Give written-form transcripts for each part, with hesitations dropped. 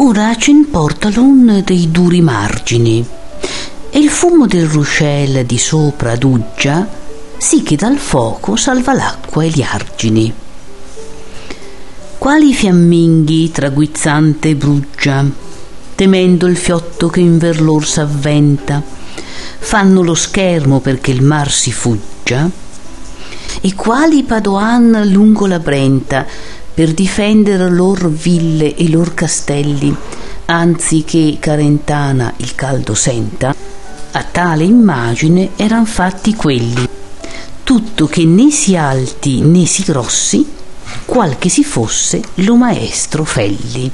Ora ci importa l'un dei duri margini, e il fumo del ruscel di sopra aduggia, sì che dal fuoco salva l'acqua e gli argini. Quali fiamminghi traguizzante bruggia, temendo il fiotto che inver lor s'avventa, fanno lo schermo perché il mar si fuggia, e quali padoan lungo la Brenta per difendere lor ville e lor castelli, anzi che Carentana il caldo senta, a tale immagine eran fatti quelli, tutto che né si alti né si grossi, qual che si fosse lo maestro Felli.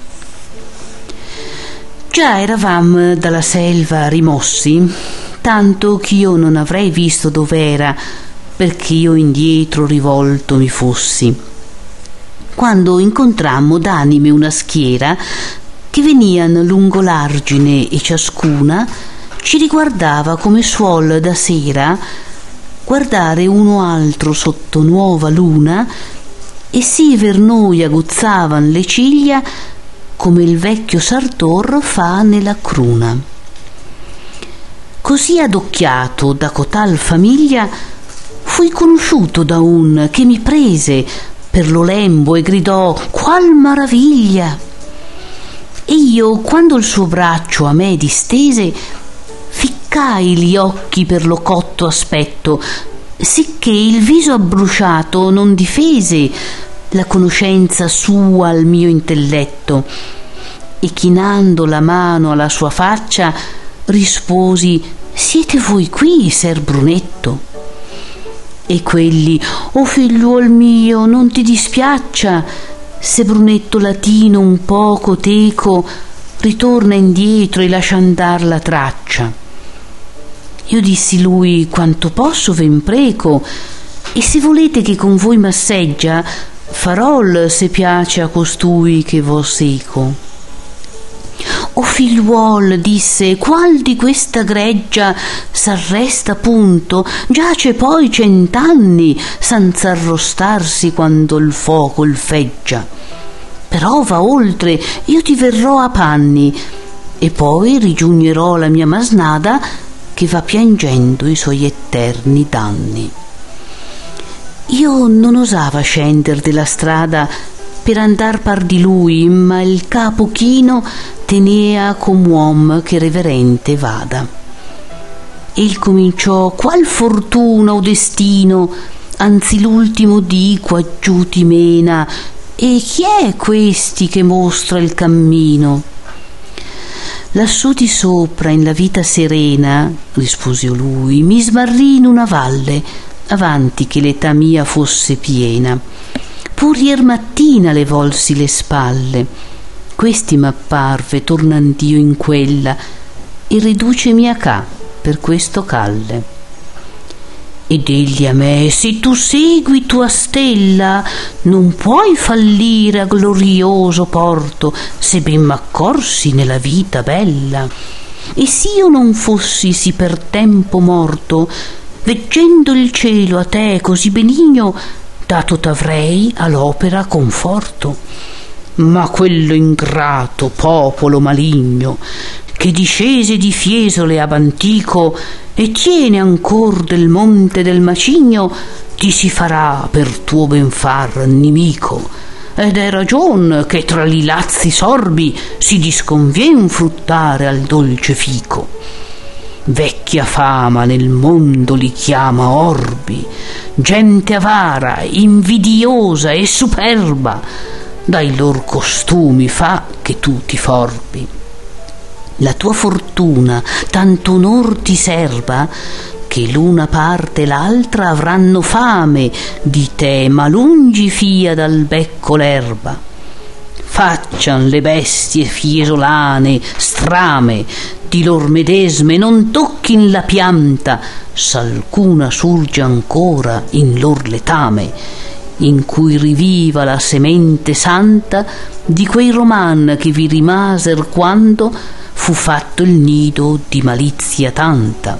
Già eravam dalla selva rimossi, tanto ch'io non avrei visto dov'era, perché io indietro rivolto mi fossi, quando incontrammo d'anime una schiera che venian lungo l'argine, e ciascuna ci riguardava come suol da sera guardare uno altro sotto nuova luna, e sì ver noi aguzzavan le ciglia come il vecchio sartor fa nella cruna. Così adocchiato da cotal famiglia fui conosciuto da un che mi prese per lo lembo e gridò: qual maraviglia! E io, quando il suo braccio a me distese, ficcai gli occhi per lo cotto aspetto, sicché il viso abbruciato non difese la conoscenza sua al mio intelletto, e chinando la mano alla sua faccia risposi: siete voi qui, ser Brunetto? E quelli: o figliuol mio, non ti dispiaccia se Brunetto latino un poco teco ritorna indietro e lascia andar la traccia. Io dissi lui: quanto posso ven preco, e se volete che con voi m'asseggia, farol se piace a costui che vo seco. O figliuol, disse, qual di questa greggia s'arresta punto, giace poi 100 anni senza arrostarsi quando il fuoco il feggia. Però va oltre, io ti verrò a panni, e poi rigiugnerò la mia masnada che va piangendo i suoi eterni danni. Io non osava scender della strada per andar par di lui, ma il capo chino tenea com'uom che reverente vada. Il cominciò: qual fortuna o destino, anzi l'ultimo dì quaggiù ti mena, e chi è questi che mostra il cammino? Lassù di sopra in la vita serena, rispose lui, mi smarrì in una valle avanti che l'età mia fosse piena. Pur ier mattina le volsi le spalle, questi m'apparve tornand'io in quella, e riducemi a ca per questo calle. Ed egli a me: se tu segui tua stella non puoi fallire a glorioso porto, se ben m'accorsi nella vita bella. E s'io non fossi sì per tempo morto, veggendo il cielo a te così benigno, dato t'avrei all'opera conforto. Ma quello ingrato popolo maligno, che discese di Fiesole ab antico e tiene ancor del monte del macigno, ti si farà per tuo ben far nimico. Ed è ragion che tra li lazzi sorbi si disconvien fruttare al dolce fico. Vecchia fama nel mondo li chiama orbi, gente avara, invidiosa e superba, dai lor costumi fa che tu ti forbi. La tua fortuna tanto onor ti serba, che l'una parte e l'altra avranno fame di te, ma lungi fia dal becco l'erba. Faccian le bestie fiesolane strame di lor medesme, non tocchin la pianta, s'alcuna surge ancora in lor letame, in cui riviva la semente santa di quei roman che vi rimaser quando fu fatto il nido di malizia tanta.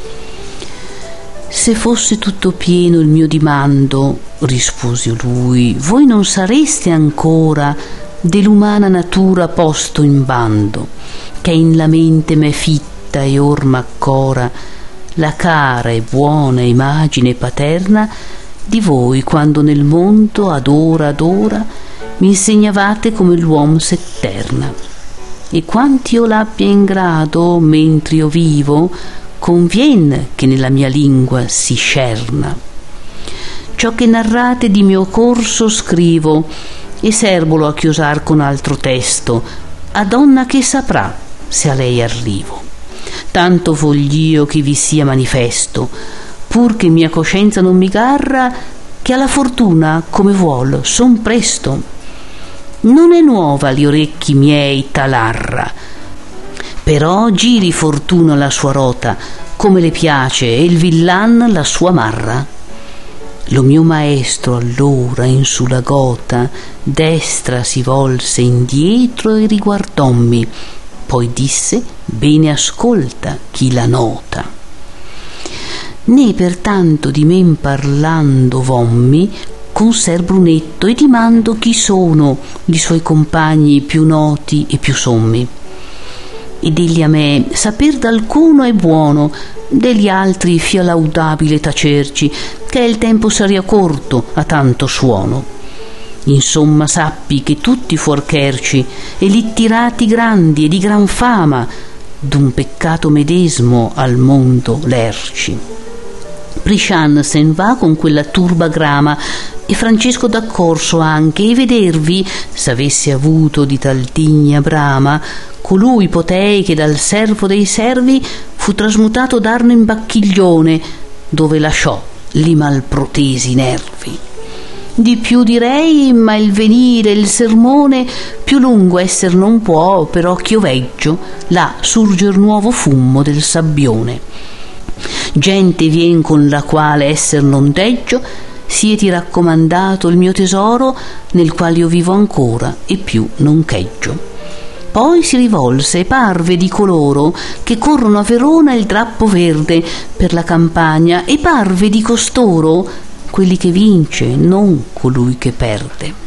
Se fosse tutto pieno il mio dimando, rispose lui, voi non sareste ancora dell'umana natura posto in bando, che in la mente m'è fitta e or m'accora la cara e buona immagine paterna di voi, quando nel mondo ad ora mi insegnavate come l'uom s'etterna. E quanti io l'abbia in grado, mentre io vivo, convien che nella mia lingua si scerna. Ciò che narrate di mio corso scrivo, e serbolo a chiosar con altro testo, a donna che saprà se a lei arrivo. Tanto vogl'io che vi sia manifesto, pur che mia coscienza non mi garra, che alla fortuna come vuol son presto. Non è nuova agli orecchi miei talarra, però giri fortuna la sua rota, come le piace, e il villan la sua marra. Lo mio maestro allora in sulla gota destra si volse indietro e riguardommi, poi disse: bene ascolta chi la nota. Né pertanto di men parlando vommi con ser Brunetto, e dimando chi sono li suoi compagni più noti e più sommi. Ed egli a me saper d'alcuno è buono, degli altri fia laudabile tacerci, che il tempo saria corto a tanto suono. Insomma sappi che tutti fuorcherci e littirati grandi e di gran fama d'un peccato medesmo al mondo lerci. Priscian sen va con quella turba grama, e Francesco d'accorso anche, e vedervi, s'avesse avuto di tal tigna brama, colui potei che dal servo dei servi fu trasmutato d'arno in bacchiglione, dove lasciò li malprotesi nervi. Di più direi, ma il venire il sermone più lungo esser non può, per occhio veggio là surger nuovo fumo del sabbione. Gente vien con la quale esser non deggio, sieti raccomandato il mio tesoro, nel quale io vivo ancora e più non cheggio. Poi si rivolse e parve di coloro che corrono a Verona il drappo verde per la campagna, e parve di costoro quelli che vince, non colui che perde.